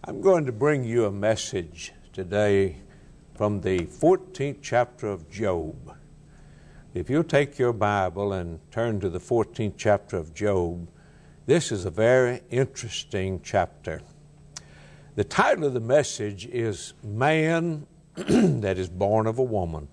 I'm going to bring you a message today from the 14th chapter of Job. If you'll take your Bible and turn to the 14th chapter of Job, this is a very interesting chapter. The title of the message is Man That Is Born of a Woman.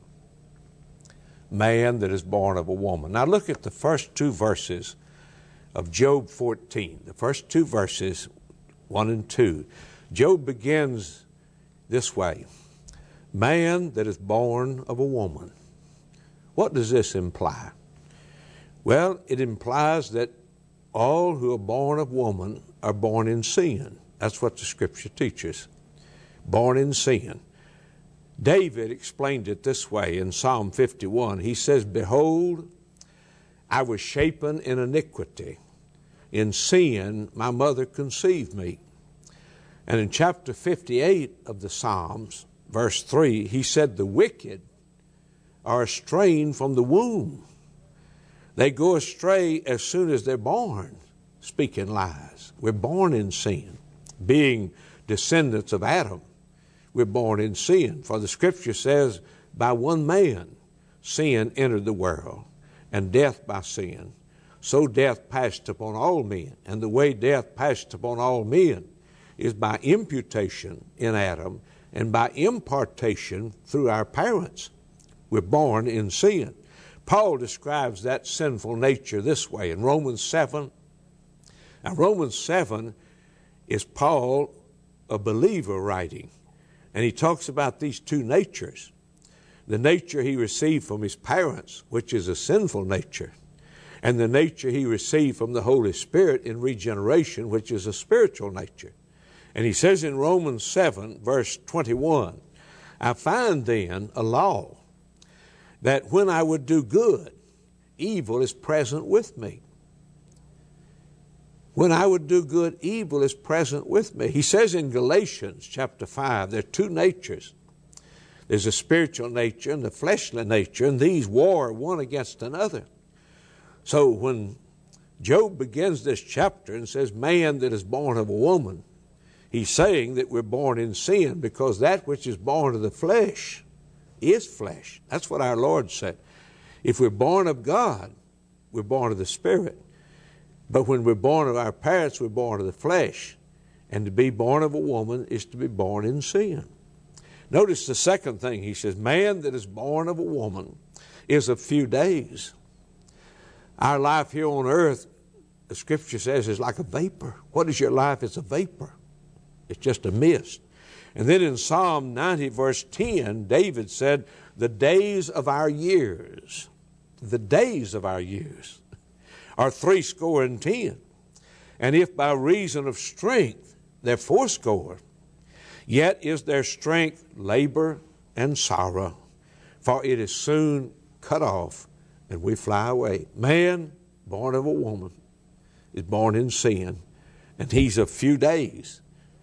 Man that is born of a woman. Now look at the first two verses of Job 14. The first two verses, 1 and 2. Job begins this way. Man that is born of a woman. What does this imply? Well, it implies that all who are born of woman are born in sin. That's what the Scripture teaches. Born in sin. David explained it this way in Psalm 51. He says, Behold, I was shapen in iniquity. In sin my mother conceived me. And in chapter 58 of the Psalms, verse 3, he said, The wicked are estranged from the womb. They go astray as soon as they're born, speaking lies. We're born in sin. Being descendants of Adam, we're born in sin. For the Scripture says, by one man sin entered the world, and death by sin. So death passed upon all men. And the way death passed upon all men is by imputation in Adam and by impartation through our parents. We're born in sin. Paul describes that sinful nature this way in Romans 7. Now, Romans 7 is Paul, a believer, writing. And he talks about these two natures. The nature he received from his parents, which is a sinful nature, and the nature he received from the Holy Spirit in regeneration, which is a spiritual nature. And he says in Romans 7, verse 21, I find then a law that when I would do good, evil is present with me. When I would do good, evil is present with me. He says in Galatians chapter 5, there are two natures. There's a spiritual nature and the fleshly nature, and these war one against another. So when Job begins this chapter and says, Man that is born of a woman, he's saying that we're born in sin because that which is born of the flesh is flesh. That's what our Lord said. If we're born of God, we're born of the Spirit. But when we're born of our parents, we're born of the flesh. And to be born of a woman is to be born in sin. Notice the second thing he says, man that is born of a woman is a few days. Our life here on earth, the Scripture says, is like a vapor. What is your life? It's a vapor. It's just a mist. And then in Psalm 90, verse 10, David said, the days of our years are 70. And if by reason of strength they're 80, yet is their strength labor and sorrow, for it is soon cut off, and we fly away. Man born of a woman is born in sin, and he's a few days.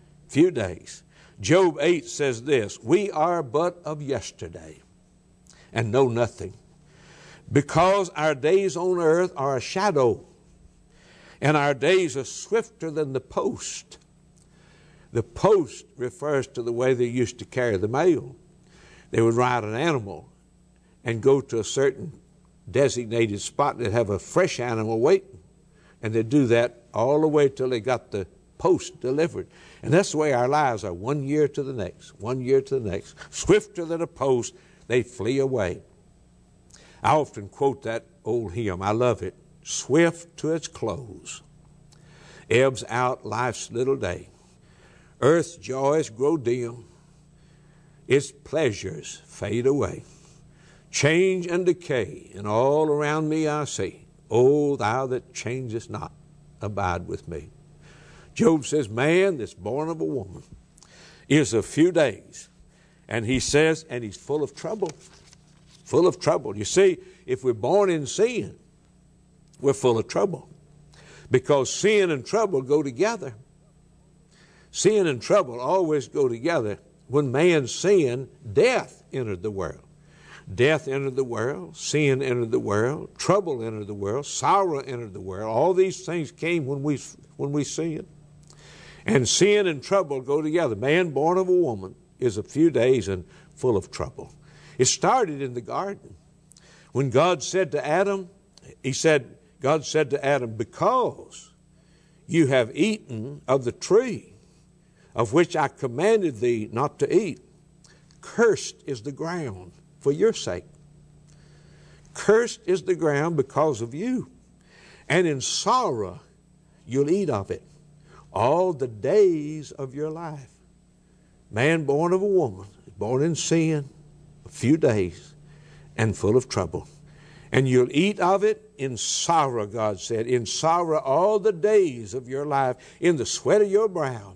Job 8 says this, we are but of yesterday, and know nothing. Because our days on earth are a shadow, and our days are swifter than the post. The post refers to the way they used to carry the mail. They would ride an animal and go to a certain designated spot. They'd have a fresh animal waiting, and they'd do that all the way till they got the post delivered. And that's the way our lives are, 1 year to the next, 1 year to the next. Swifter than a post, they flee away. I often quote that old hymn. I love it. Swift to its close, ebbs out life's little day. Earth's joys grow dim, its pleasures fade away. Change and decay, and all around me I see. O thou that changest not, abide with me. Job says, man that's born of a woman is a few days. And he says, and he's full of trouble. Full of trouble. You see, if we're born in sin, we're full of trouble. Because sin and trouble go together. Sin and trouble always go together. When man sinned, death entered the world. Death entered the world, sin entered the world, trouble entered the world, sorrow entered the world. All these things came when we sinned. And sin and trouble go together. Man born of a woman is a few days and full of trouble. It started in the garden. When God said to Adam, God said to Adam, because you have eaten of the tree of which I commanded thee not to eat, cursed is the ground for your sake. Cursed is the ground because of you. And in sorrow you'll eat of it all the days of your life. Man born of a woman, born in sin, a few days, and full of trouble. And you'll eat of it in sorrow, God said, in sorrow all the days of your life, in the sweat of your brow.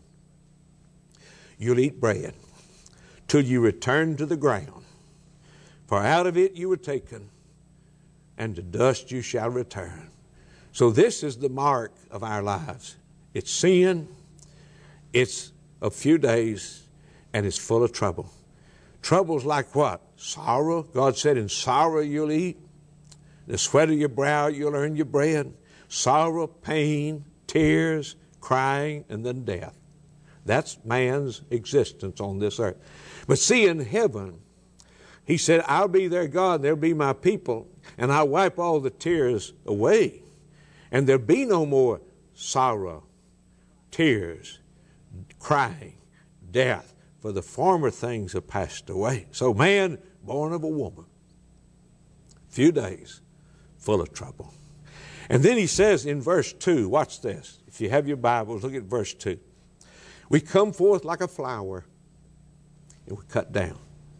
You'll eat bread till you return to the ground. For out of it you were taken, and to dust you shall return. So this is the mark of our lives. It's sin, it's a few days, and it's full of trouble. Trouble's like what? Sorrow. God said, in sorrow you'll eat. The sweat of your brow you'll earn your bread. Sorrow, pain, tears, crying, and then death. That's man's existence on this earth. But see, in heaven, he said, I'll be their God, they'll be my people, and I'll wipe all the tears away. And there'll be no more sorrow, tears, crying, death, for the former things have passed away. So man, born of a woman, few days, full of trouble. And then he says in verse 2, watch this. If you have your Bibles, look at verse 2. We come forth like a flower, and we're cut down.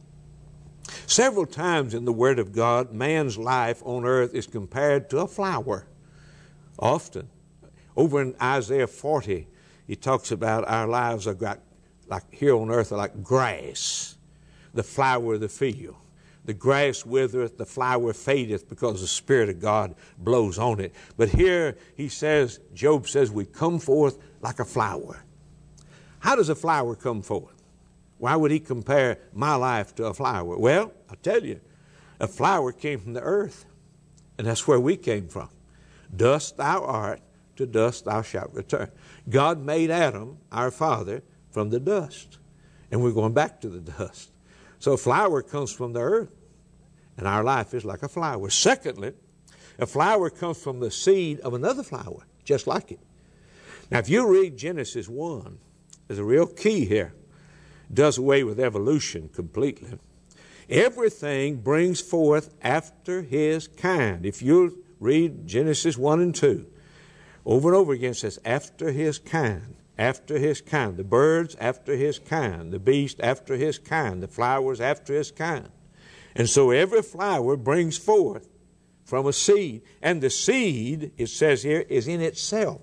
Several times in the Word of God, man's life on earth is compared to a flower. Often. Over in Isaiah 40, he talks about our lives are like here on earth are like grass, the flower of the field. The grass withereth, the flower fadeth, because the Spirit of God blows on it. But here he says, Job says, we come forth like a flower. How does a flower come forth? Why would he compare my life to a flower? Well, I'll tell you, a flower came from the earth, and that's where we came from. Dust thou art, to dust thou shalt return. God made Adam, our father, from the dust, and we're going back to the dust. So a flower comes from the earth, and our life is like a flower. Secondly, a flower comes from the seed of another flower, just like it. Now, if you read Genesis 1, there's a real key here. It does away with evolution completely. Everything brings forth after his kind. If you read Genesis 1 and 2, over and over again it says, after his kind. After his kind. The birds after his kind. The beast after his kind. The flowers after his kind. And so every flower brings forth from a seed. And the seed, it says here, is in itself.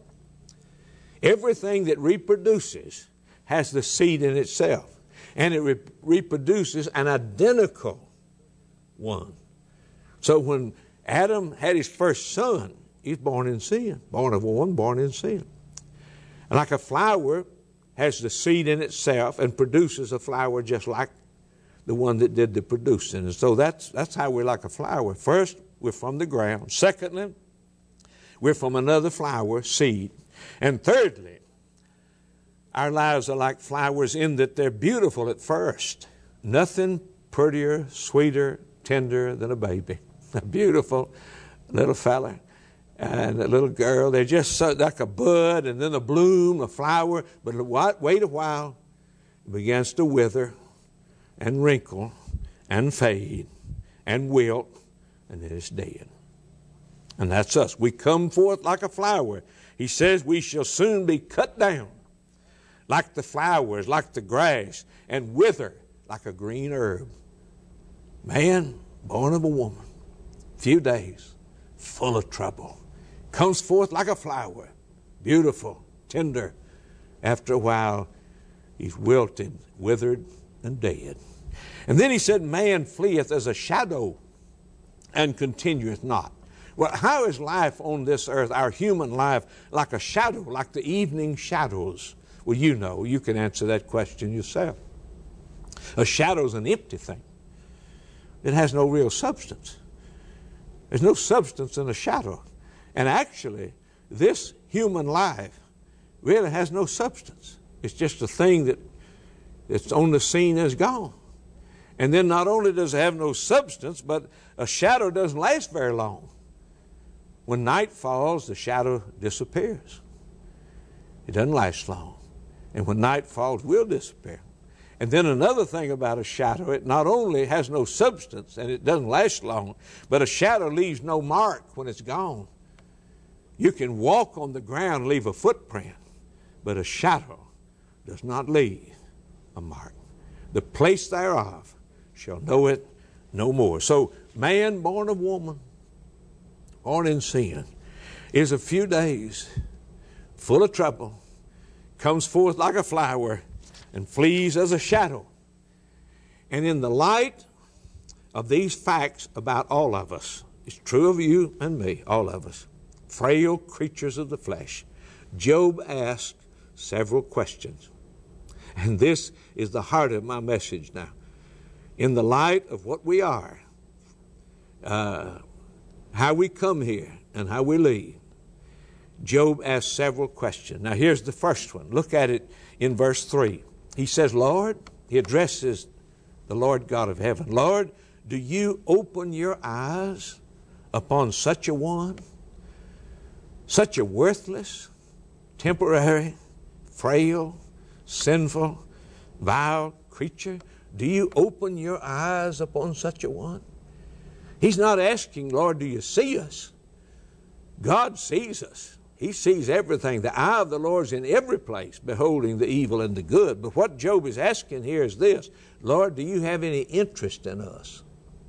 Everything that reproduces has the seed in itself. And it reproduces an identical one. So when Adam had his first son, he's born in sin. Born of a woman, born in sin. And like a flower has the seed in itself and produces a flower just like the one that did the producing. And so that's how we're like a flower. First, we're from the ground. Secondly, we're from another flower, seed. And thirdly, our lives are like flowers in that they're beautiful at first. Nothing prettier, sweeter, tender than a baby. A beautiful little fella and a little girl. They're just so, like a bud and then a bloom, a flower. But wait a while, it begins to wither and wrinkle and fade and wilt, and then it's dead. And that's us. We come forth like a flower. He says we shall soon be cut down like the flowers, like the grass, and wither like a green herb. Man, born of a woman, few days, full of trouble. Comes forth like a flower, beautiful, tender. After a while, he's wilted, withered, and dead. And then he said, man fleeth as a shadow and continueth not. Well, how is life on this earth, our human life, like a shadow, like the evening shadows? Well, you know, you can answer that question yourself. A shadow is an empty thing. It has no real substance. There's no substance in a shadow. And actually, this human life really has no substance. It's just a thing that's on the scene and is gone. And then not only does it have no substance, but a shadow doesn't last very long. When night falls, the shadow disappears. It doesn't last long. And when night falls, we'll disappear. And then another thing about a shadow, it not only has no substance and it doesn't last long, but a shadow leaves no mark when it's gone. You can walk on the ground and leave a footprint, but a shadow does not leave a mark. The place thereof shall know it no more. So man born of woman, born in sin, is a few days full of trouble, comes forth like a flower, and flees as a shadow. And in the light of these facts about all of us, it's true of you and me, all of us, frail creatures of the flesh, Job asked several questions. And this is the heart of my message now. In the light of what we are, how we come here and how we leave, Job asked several questions. Now here's the first one. Look at it in verse 3. He says, Lord, he addresses the Lord God of heaven. Lord, do you open your eyes upon such a one, such a worthless, temporary, frail, sinful, vile creature? Do you open your eyes upon such a one? He's not asking, Lord, do you see us? God sees us. He sees everything. The eye of the Lord is in every place, beholding the evil and the good. But what Job is asking here is this: Lord, do you have any interest in us?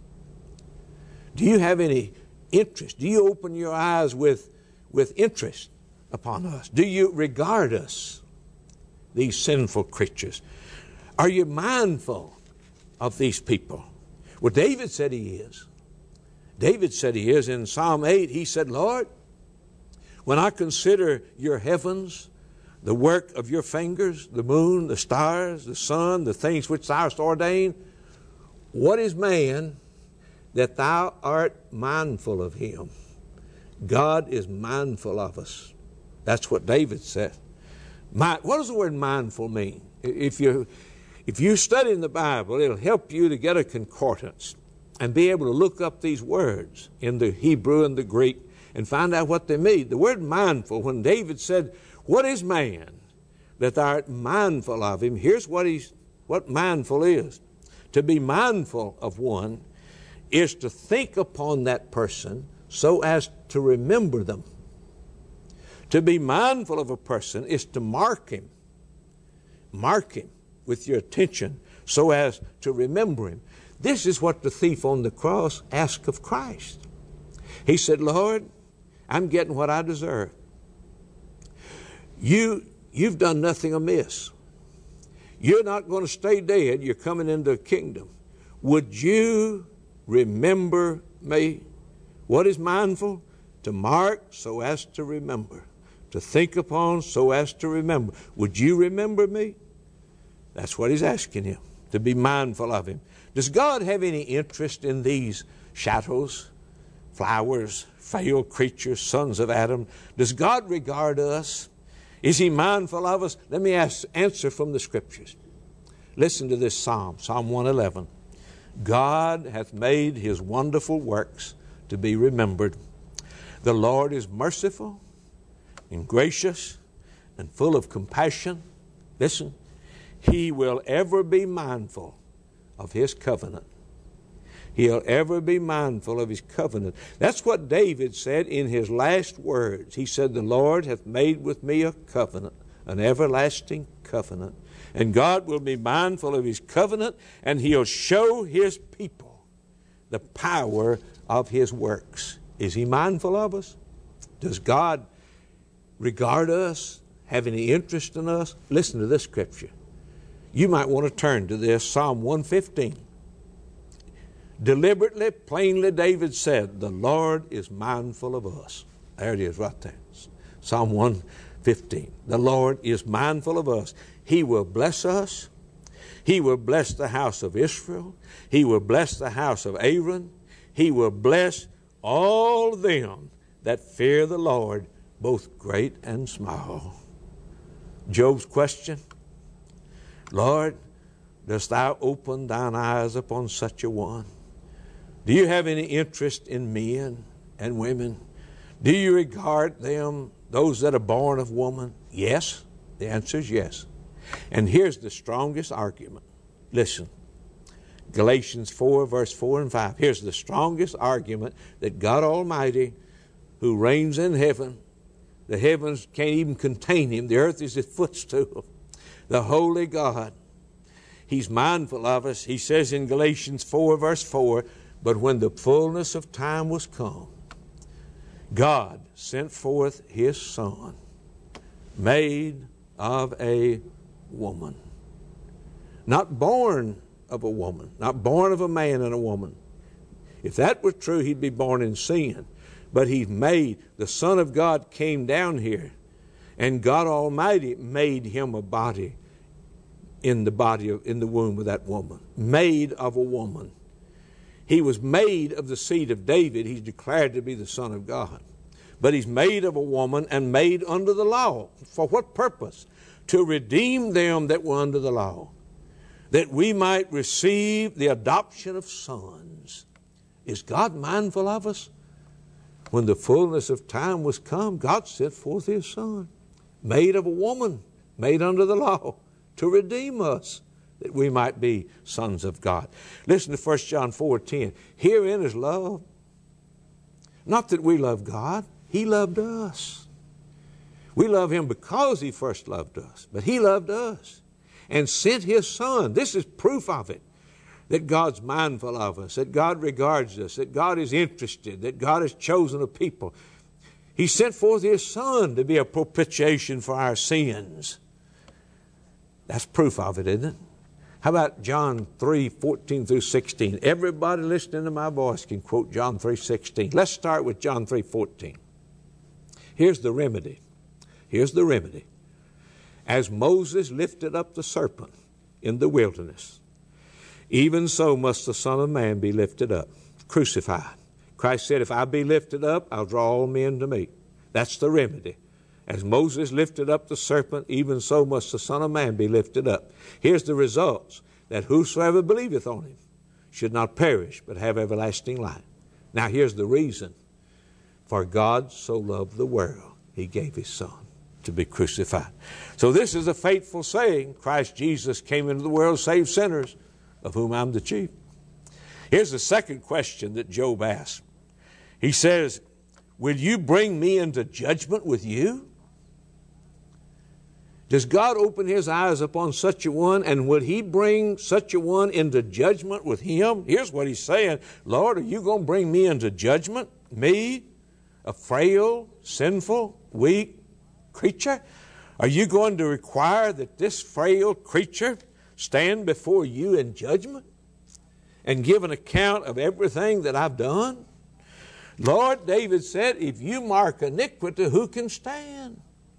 Do you have any interest? Do you open your eyes with interest upon us? Do you regard us, these sinful creatures? Are you mindful of these people? Well, David said he is. David said he is. In Psalm 8, he said, Lord, when I consider your heavens, the work of your fingers, the moon, the stars, the sun, the things which thou hast ordained, what is man that thou art mindful of him? God is mindful of us. That's what David said. What does the word mindful mean? If you study in the Bible, it'll help you to get a concordance and be able to look up these words in the Hebrew and the Greek and find out what they mean. The word mindful, when David said, what is man that thou art mindful of him? Here's what mindful is. To be mindful of one is to think upon that person so as to remember them. To be mindful of a person is to mark him. Mark him with your attention so as to remember him. This is what the thief on the cross asked of Christ. He said, Lord, I'm getting what I deserve. You've done nothing amiss. You're not going to stay dead. You're coming into the kingdom. Would you remember me? What is mindful? To mark so as to remember. To think upon so as to remember. Would you remember me? That's what he's asking him, to be mindful of him. Does God have any interest in these shadows, flowers, frail creatures, sons of Adam? Does God regard us? Is he mindful of us? Let me answer from the Scriptures. Listen to this psalm, Psalm 111. God hath made his wonderful works to be remembered. The Lord is merciful and gracious and full of compassion. Listen, he will ever be mindful of his covenant. He'll ever be mindful of his covenant. That's what David said in his last words. He said, the Lord hath made with me a covenant, an everlasting covenant. And God will be mindful of his covenant, and he'll show his people the power of his works. Is he mindful of us? Does God regard us, have any interest in us? Listen to this scripture. You might want to turn to this, Psalm 115. Deliberately, plainly, David said, the Lord is mindful of us. There it is right there. Psalm 115. The Lord is mindful of us. He will bless us. He will bless the house of Israel. He will bless the house of Aaron. He will bless all them that fear the Lord, both great and small. Job's question, Lord, dost thou open thine eyes upon such a one? Do you have any interest in men and women? Do you regard them, those that are born of woman? Yes. The answer is yes. And here's the strongest argument. Listen, Galatians 4, verse 4 and 5. Here's the strongest argument that God Almighty, who reigns in heaven, the heavens can't even contain him, the earth is his footstool, the holy God, he's mindful of us. He says in Galatians 4, verse 4, but when the fullness of time was come, God sent forth his Son, made of a woman. Not born of a woman, not born of a man and a woman. If that were true, he'd be born in sin. But he's made, the Son of God came down here, and God Almighty made him a body in the womb of that woman, made of a woman. He was made of the seed of David. He's declared to be the Son of God. But he's made of a woman and made under the law. For what purpose? To redeem them that were under the law, that we might receive the adoption of sons. Is God mindful of us? When the fullness of time was come, God sent forth his Son, made of a woman, made under the law, to redeem us, that we might be sons of God. Listen to 1 John 4:10. Herein is love. Not that we love God, he loved us. We love him because he first loved us, but he loved us and sent his Son. This is proof of it, that God's mindful of us, that God regards us, that God is interested, that God has chosen a people. He sent forth his Son to be a propitiation for our sins. That's proof of it, isn't it? How about John 3:14 through 16? Everybody listening to my voice can quote John 3:16. Let's start with John 3:14. Here's the remedy. Here's the remedy. As Moses lifted up the serpent in the wilderness, even so must the Son of Man be lifted up, crucified. Christ said, if I be lifted up, I'll draw all men to me. That's the remedy. As Moses lifted up the serpent, even so must the Son of Man be lifted up. Here's the results, that whosoever believeth on him should not perish, but have everlasting life. Now here's the reason. For God so loved the world, he gave his Son to be crucified. So this is a faithful saying. Christ Jesus came into the world to save sinners, of whom I'm the chief. Here's the second question that Job asked. He says, will you bring me into judgment with you? Does God open his eyes upon such a one, and would he bring such a one into judgment with him? Here's what he's saying. Lord, are you going to bring me into judgment? Me, a frail, sinful, weak creature? Are you going to require that this frail creature stand before you in judgment and give an account of everything that I've done? Lord, David said, if you mark iniquity, who can stand?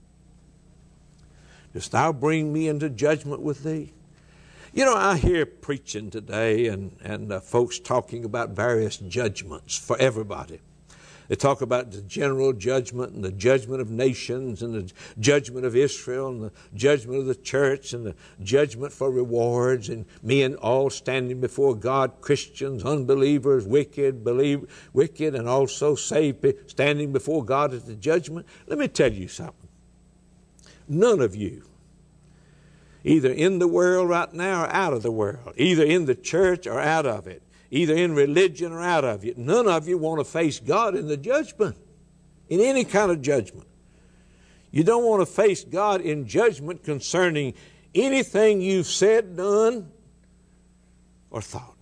Dost thou bring me into judgment with thee? You know, I hear preaching today and folks talking about various judgments for everybody. They talk about the general judgment and the judgment of nations and the judgment of Israel and the judgment of the church and the judgment for rewards and men all standing before God, Christians, unbelievers, wicked and also saved, standing before God at the judgment. Let me tell you something. None of you, either in the world right now or out of the world, either in the church or out of it, either in religion or out of it, none of you want to face God in the judgment, in any kind of judgment. You don't want to face God in judgment concerning anything you've said, done, or thought.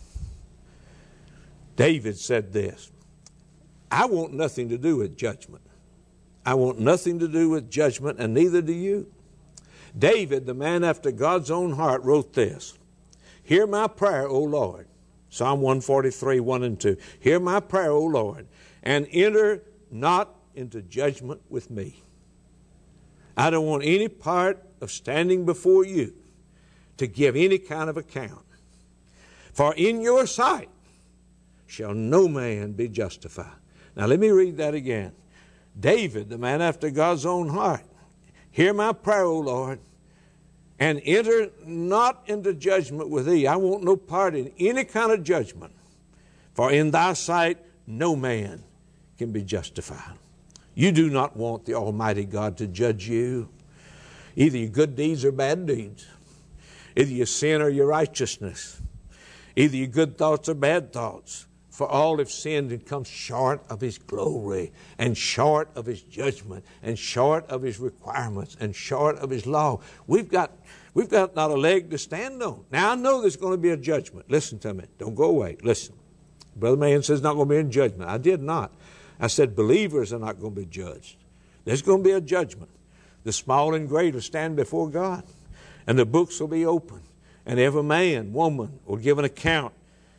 David said this, I want nothing to do with judgment. I want nothing to do with judgment, and neither do you. David, the man after God's own heart, wrote this, hear my prayer, O Lord. Psalm 143, 1 and 2. Hear my prayer, O Lord, and enter not into judgment with me. I don't want any part of standing before you to give any kind of account. For in your sight shall no man be justified. Now let me read that again. David, the man after God's own heart, Hear my prayer, O Lord, and enter not into judgment with thee. I want no part in any kind of judgment. For in thy sight no man can be justified. You do not want the Almighty God to judge you. Either your good deeds or bad deeds. Either your sin or your righteousness. Either your good thoughts or bad thoughts. For all have sinned and come short of His glory, and short of His judgment, and short of His requirements, and short of His law. We've got not a leg to stand on. Now I know there's going to be a judgment. Listen to me. Don't go away. Listen. Brother Mann says not going to be a judgment. I did not. I said believers are not going to be judged. There's going to be a judgment. The small and great will stand before God, and the books will be opened, and every man, woman will give an account.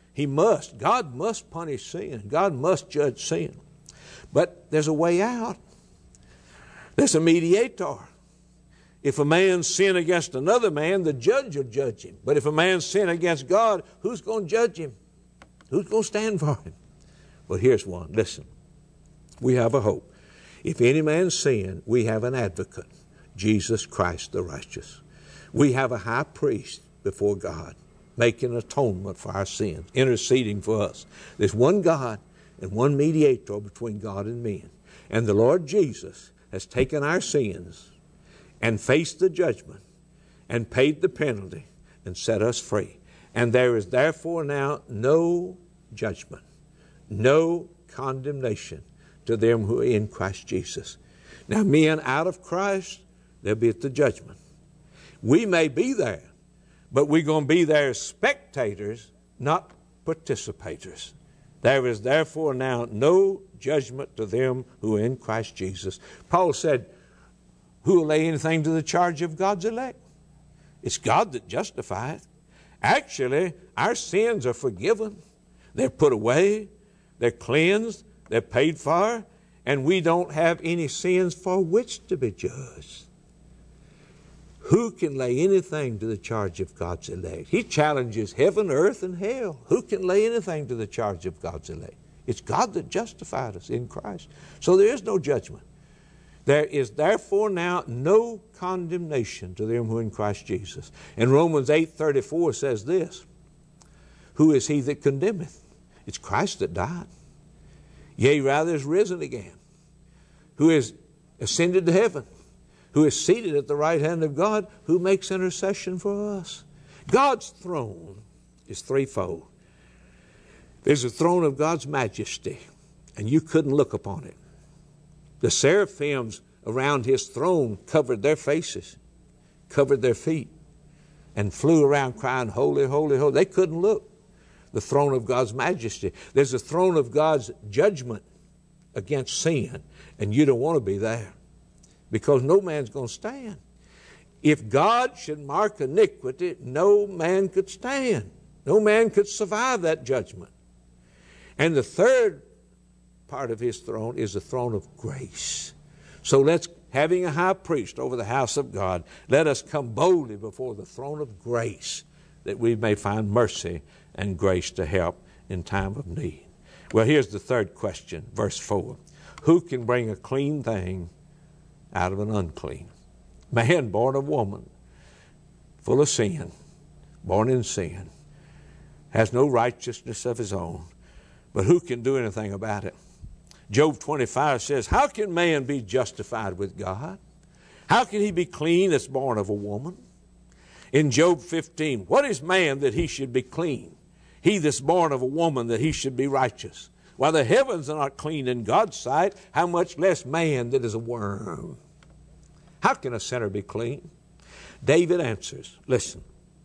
God must punish sin. God must judge sin. But there's a way out. There's a mediator. If a man sin against another man, the judge will judge him. But if a man sin against God, who's going to judge him? Who's going to stand for him? Well, here's one. Listen. We have a hope. If any man sin, we have an advocate, Jesus Christ the righteous. We have a high priest before God, making atonement for our sins, interceding for us. There's one God and one mediator between God and men. And the Lord Jesus has taken our sins and faced the judgment and paid the penalty and set us free. And there is therefore now no judgment, no condemnation to them who are in Christ Jesus. Now, men out of Christ, they'll be at the judgment. We may be there, but we're going to be there as spectators, not participators. There is therefore now no judgment to them who are in Christ Jesus. Paul said, who will lay anything to the charge of God's elect? It's God that justifieth. Actually, our sins are forgiven. They're put away. They're cleansed. They're paid for. And we don't have any sins for which to be judged. Who can lay anything to the charge of God's elect? He challenges heaven, earth, and hell. Who can lay anything to the charge of God's elect? It's God that justified us in Christ. So there is no judgment. There is therefore now no condemnation to them who are in Christ Jesus. And Romans 8:34 says this, who is he that condemneth? It's Christ that died. Yea, rather is risen again, who is ascended to heaven, who is seated at the right hand of God, who makes intercession for us. God's throne is threefold. There's a throne of God's majesty, and you couldn't look upon it. The seraphims around His throne covered their faces, covered their feet, and flew around crying, holy, holy, holy. They couldn't look. The throne of God's majesty. There's a throne of God's judgment against sin, and you don't want to be there because no man's going to stand. If God should mark iniquity, no man could stand. No man could survive that judgment. And the third part of His throne is the throne of grace. So let's, having a high priest over the house of God, let us come boldly before the throne of grace that we may find mercy and grace to help in time of need. Well, here's the third question, verse 4. Who can bring a clean thing out of an unclean? Man born of woman, full of sin, born in sin, has no righteousness of his own, but who can do anything about it? Job 25 says, how can man be justified with God? How can he be clean that's born of a woman? In Job 15, what is man that he should be clean? He that's born of a woman that he should be righteous. While the heavens are not clean in God's sight, how much less man that is a worm? How can a sinner be clean? David answers, listen.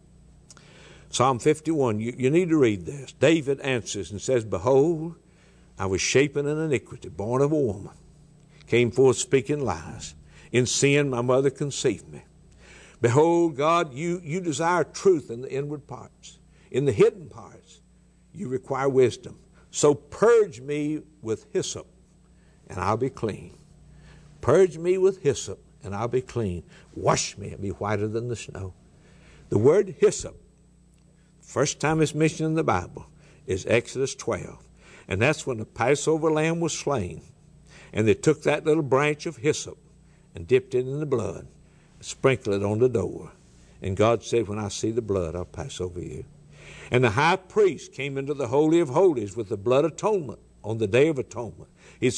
Psalm 51, you need to read this. David answers and says, behold, I was shapen in iniquity, born of a woman, came forth speaking lies. In sin my mother conceived me. Behold, God, you desire truth in the inward parts. In the hidden parts, you require wisdom. So purge me with hyssop, and I'll be clean. Purge me with hyssop, and I'll be clean. Wash me, and be whiter than the snow. The word hyssop, first time it's mentioned in the Bible, is Exodus 12. And that's when the Passover lamb was slain. And they took that little branch of hyssop and dipped it in the blood sprinkle it on the door. And God said, when I see the blood, I'll pass over you. And the high priest came into the Holy of Holies with the blood atonement on the Day of Atonement.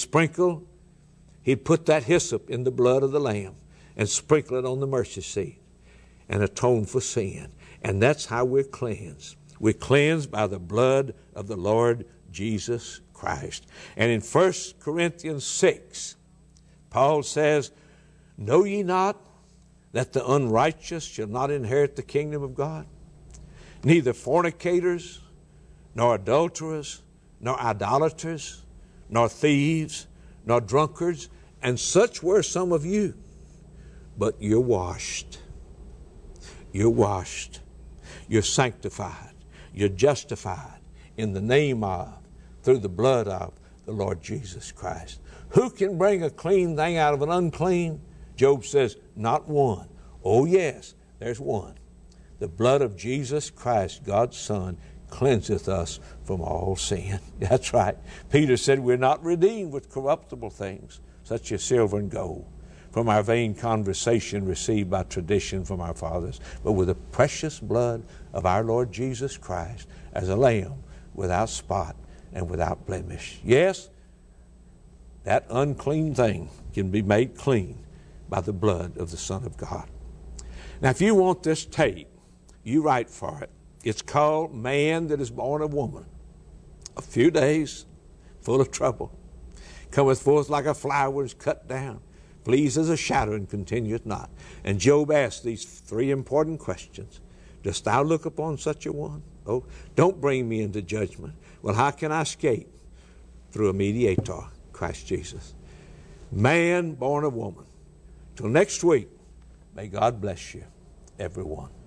He'd put that hyssop in the blood of the Lamb and sprinkle it on the mercy seat and atone for sin. And that's how we're cleansed. We're cleansed by the blood of the Lord Jesus Christ. And in 1 Corinthians 6, Paul says, know ye not that the unrighteous shall not inherit the kingdom of God? Neither fornicators, nor adulterers, nor idolaters, nor thieves, nor drunkards, and such were some of you. But you're washed. You're washed. You're sanctified. You're justified in the name of, through the blood of the Lord Jesus Christ. Who can bring a clean thing out of an unclean? Job says, not one. Oh yes, there's one. The blood of Jesus Christ, God's Son, cleanseth us from all sin. That's right. Peter said we're not redeemed with corruptible things, such as silver and gold, from our vain conversation received by tradition from our fathers, but with the precious blood of our Lord Jesus Christ, as a lamb without spot and without blemish. Yes, that unclean thing can be made clean by the blood of the Son of God. Now, if you want this tape, you write for it. It's called Man That Is Born of Woman. A few days, full of trouble. Cometh forth like a flower is cut down. Flees as a shadow and continueth not. And Job asked these three important questions. Dost thou look upon such a one? Oh, don't bring me into judgment. Well, how can I escape? Through a mediator, Christ Jesus. Man born of woman. Till next week, may God bless you, everyone.